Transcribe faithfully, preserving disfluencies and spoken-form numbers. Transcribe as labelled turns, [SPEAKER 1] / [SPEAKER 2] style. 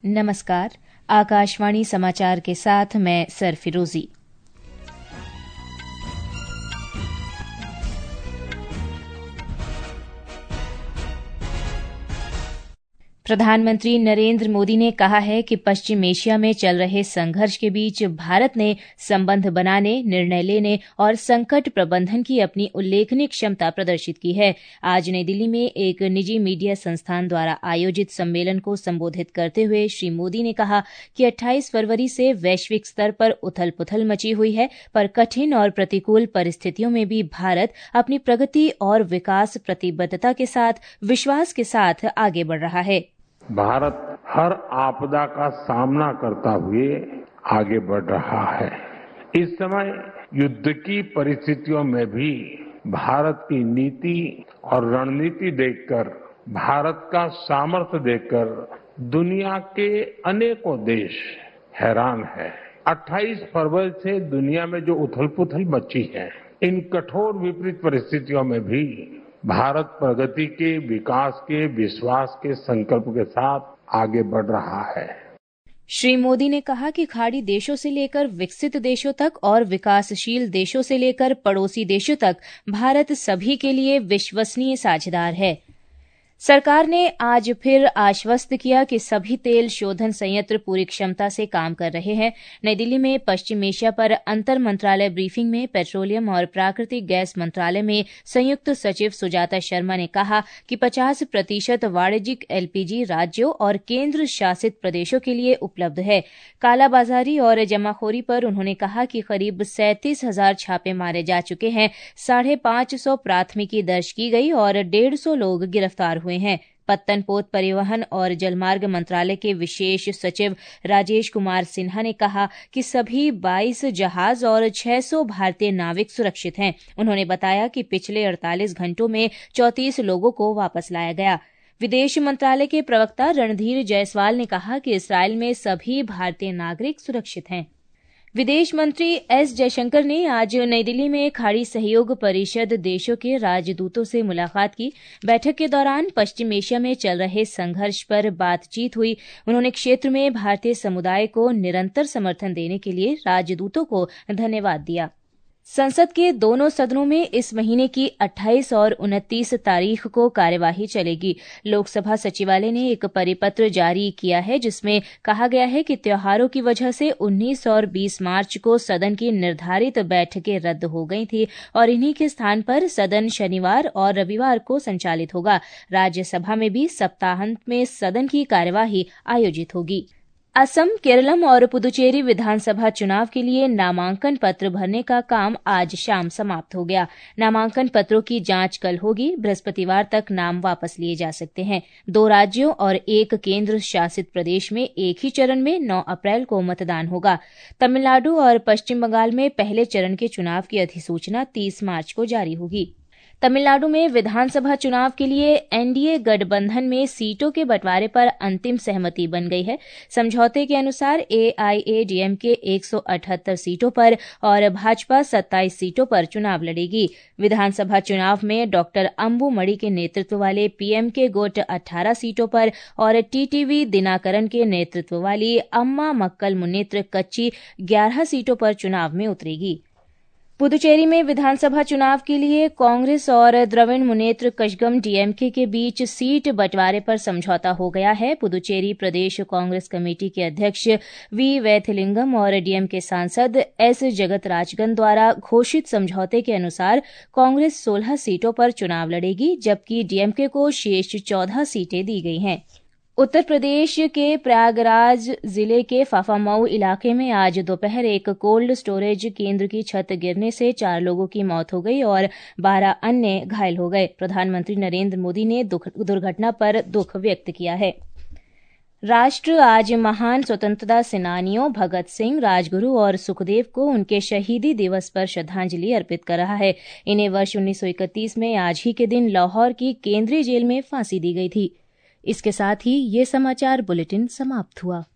[SPEAKER 1] नमस्कार। आकाशवाणी समाचार के साथ मैं सरफिरोजी। प्रधानमंत्री नरेंद्र मोदी ने कहा है कि पश्चिम एशिया में चल रहे संघर्ष के बीच भारत ने संबंध बनाने, निर्णय लेने और संकट प्रबंधन की अपनी उल्लेखनीय क्षमता प्रदर्शित की है। आज नई दिल्ली में एक निजी मीडिया संस्थान द्वारा आयोजित सम्मेलन को संबोधित करते हुए श्री मोदी ने कहा कि अट्ठाईस फरवरी से वैश्विक स्तर पर उथल-पुथल मची हुई है, पर कठिन और प्रतिकूल परिस्थितियों में भी भारत अपनी प्रगति और विकास प्रतिबद्धता के साथ विश्वास के साथ आगे बढ़ रहा है।
[SPEAKER 2] भारत हर आपदा का सामना करता हुए आगे बढ़ रहा है। इस समय युद्ध की परिस्थितियों में भी भारत की नीति और रणनीति देखकर, भारत का सामर्थ्य देखकर दुनिया के अनेकों देश हैरान है। अट्ठाईस फरवरी से दुनिया में जो उथल-पुथल मची है, इन कठोर विपरीत परिस्थितियों में भी भारत प्रगति के, विकास के, विश्वास के संकल्प के साथ आगे बढ़ रहा है।
[SPEAKER 1] श्री मोदी ने कहा कि खाड़ी देशों से लेकर विकसित देशों तक और विकासशील देशों से लेकर पड़ोसी देशों तक भारत सभी के लिए विश्वसनीय साझेदार है। सरकार ने आज फिर आश्वस्त किया कि सभी तेल शोधन संयंत्र पूरी क्षमता से काम कर रहे हैं। नई दिल्ली में पश्चिम एशिया पर अंतर मंत्रालय ब्रीफिंग में पेट्रोलियम और प्राकृतिक गैस मंत्रालय में संयुक्त सचिव सुजाता शर्मा ने कहा कि पचास प्रतिशत वाणिज्यिक एलपीजी राज्यों और केंद्र शासित प्रदेशों के लिए उपलब्ध है। कालाबाजारी और जमाखोरी पर उन्होंने कहा कि करीब सैंतीस हजार छापे मारे जा चुके हैं, साढ़े पांच सौ प्राथमिकी दर्ज की गई और डेढ़ सौ लोग गिरफ्तार हुए हैं। पत्तनपोत परिवहन और जलमार्ग मंत्रालय के विशेष सचिव राजेश कुमार सिन्हा ने कहा कि सभी बाईस जहाज और छह सौ भारतीय नाविक सुरक्षित हैं। उन्होंने बताया कि पिछले अड़तालीस घंटों में चौंतीस लोगों को वापस लाया गया। विदेश मंत्रालय के प्रवक्ता रणधीर जायसवाल ने कहा कि इसराइल में सभी भारतीय नागरिक सुरक्षित हैं। विदेश मंत्री एस जयशंकर ने आज नई दिल्ली में खाड़ी सहयोग परिषद देशों के राजदूतों से मुलाकात की। बैठक के दौरान पश्चिम एशिया में चल रहे संघर्ष पर बातचीत हुई। उन्होंने क्षेत्र में भारतीय समुदाय को निरंतर समर्थन देने के लिए राजदूतों को धन्यवाद दिया। संसद के दोनों सदनों में इस महीने की अट्ठाईस और उनतीस तारीख को कार्यवाही चलेगी। लोकसभा सचिवालय ने एक परिपत्र जारी किया है जिसमें कहा गया है कि त्योहारों की वजह से उन्नीस और बीस मार्च को सदन की निर्धारित बैठकें रद्द हो गई थी और इन्हीं के स्थान पर सदन शनिवार और रविवार को संचालित होगा। राज्यसभा में भी सप्ताहांत में सदन की कार्यवाही आयोजित होगी। असम, केरलम और पुदुचेरी विधानसभा चुनाव के लिए नामांकन पत्र भरने का काम आज शाम समाप्त हो गया। नामांकन पत्रों की जांच कल होगी। बृहस्पतिवार तक नाम वापस लिए जा सकते हैं। दो राज्यों और एक केंद्र शासित प्रदेश में एक ही चरण में नौ अप्रैल को मतदान होगा। तमिलनाडु और पश्चिम बंगाल में पहले चरण के चुनाव की अधिसूचना तीस मार्च को जारी होगी। तमिलनाडु में विधानसभा चुनाव के लिए एनडीए गठबंधन में सीटों के बंटवारे पर अंतिम सहमति बन गई है। समझौते के अनुसार एआईएडीएमके एक सौ अठहत्तर सीटों पर और भाजपा सत्ताईस सीटों पर चुनाव लड़ेगी। विधानसभा चुनाव में डॉक्टर अंबुमणि के नेतृत्व वाले पीएमके गुट अठारह सीटों पर और टीटीवी दिनाकरन के नेतृत्व वाली अम्मा मक्कल मुन्नेत्र कच्ची ग्यारह सीटों पर चुनाव में उतरेगी। पुदुचेरी में विधानसभा चुनाव के लिए कांग्रेस और द्रविड़ मुनेत्र कषगम डीएमके के बीच सीट बंटवारे पर समझौता हो गया है। पुदुचेरी प्रदेश कांग्रेस कमेटी के अध्यक्ष वी वैथिलिंगम और डीएमके सांसद एस जगतराजगन द्वारा घोषित समझौते के अनुसार कांग्रेस सोलह सीटों पर चुनाव लड़ेगी, जबकि डीएमके को शेष चौदह सीटें दी गई हैं। उत्तर प्रदेश के प्रयागराज जिले के फाफामऊ इलाके में आज दोपहर एक कोल्ड स्टोरेज केंद्र की छत गिरने से चार लोगों की मौत हो गई और बारह अन्य घायल हो गए। प्रधानमंत्री नरेंद्र मोदी ने दुर्घटना पर दुख व्यक्त किया है। राष्ट्र आज महान स्वतंत्रता सेनानियों भगत सिंह, राजगुरु और सुखदेव को उनके शहीदी दिवस पर श्रद्धांजलि अर्पित कर रहा है। इन्हें वर्ष उन्नीस सौ इकतीस में आज ही के दिन लाहौर की केंद्रीय जेल में फांसी दी गई थी। इसके साथ ही ये समाचार बुलेटिन समाप्त हुआ।